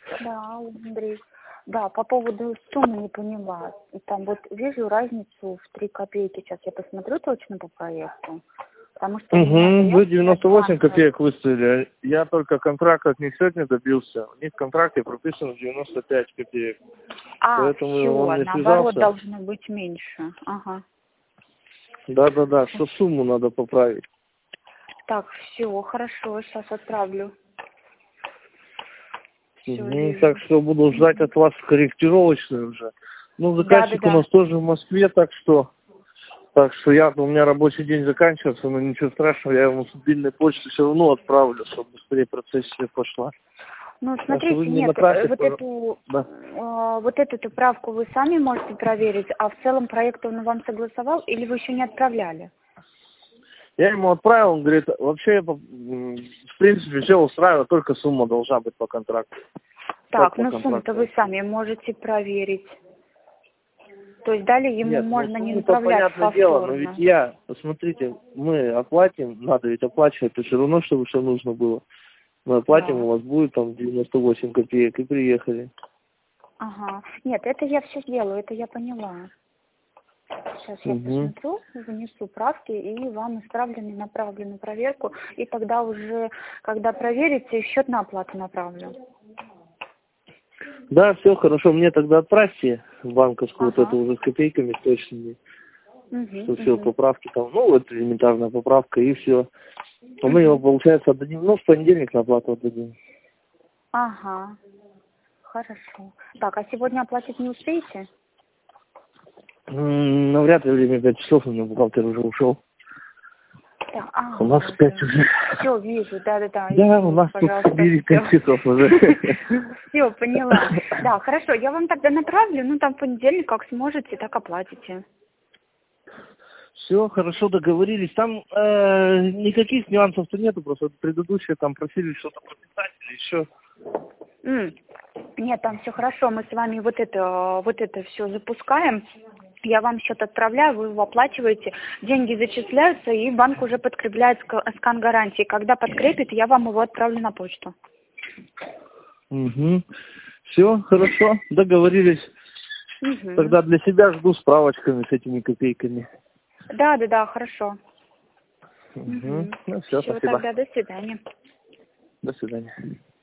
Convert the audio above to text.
Да, Андрей. Да, по поводу суммы не поняла. Там вот вижу разницу в 3 копейки. Сейчас я посмотрю точно по проекту. Потому что у меня Вы заявка 98 банка. копеек выставили. Я только контракт от них сегодня добился. У них в контракте прописано 95 копеек. Поэтому он все, не наоборот, связался. должно быть меньше. Ага. Да, что сумму надо поправить. Так, все, хорошо, сейчас отправлю. Все, вижу. Так что буду ждать от вас корректировочную уже. Ну, заказчик у Да. нас тоже в Москве, так что у меня рабочий день заканчивается, но ничего страшного, я ему с мобильной почты все равно отправлю, чтобы быстрее процессия пошла. Ну, Так что вы смотрите, мне нет, направьте, вот эту правку вы сами можете проверить, а в целом проект он вам согласовал или вы еще не отправляли? Я ему отправил, он говорит, вообще, в принципе, все устраивает, только сумма должна быть по контракту. Так, ну сумму-то вы сами можете проверить. То есть далее ему Нет, можно не сумму-то направлять понятное дело, но повторно. ведь посмотрите, мы оплатим, надо ведь оплачивать, то все равно, чтобы все нужно было. Мы оплатим, Да. у вас будет там 98 копеек, и приехали. Ага. Нет, это я все сделаю, это я поняла. Сейчас я посмотрю, внесу правки и вам исправленную направленную проверку. И тогда уже, когда проверите, счет на оплату направлю. Да, все хорошо, мне тогда отправьте банковскую вот эту уже с копейками точными, что все поправки там, ну вот элементарная поправка и все. А мы его, получается, отдадим, ну в понедельник на оплату отдадим. Ага, хорошо. Так, а сегодня оплатить не успеете? Навряд ли время 5 часов, у меня бухгалтер уже ушел. Да, У нас 5 уже. Все, вижу, да. Да, у нас тут в Сибири 5 часов уже. Все, поняла. Да, хорошо, я вам тогда направлю, ну там в понедельник, как сможете, так оплатите. Все, хорошо, договорились. Там никаких нюансов-то нету, просто предыдущие там просили что-то прописать или еще. Нет, там все хорошо, мы с вами вот это все запускаем. Я вам счет отправляю, вы его оплачиваете, деньги зачисляются, и банк уже подкрепляет скан гарантии. Когда подкрепит, я вам его отправлю на почту. Все, хорошо, договорились. Тогда для себя жду справочками с этими копейками. Да, хорошо. Ну все, спасибо. Тогда до свидания. До свидания.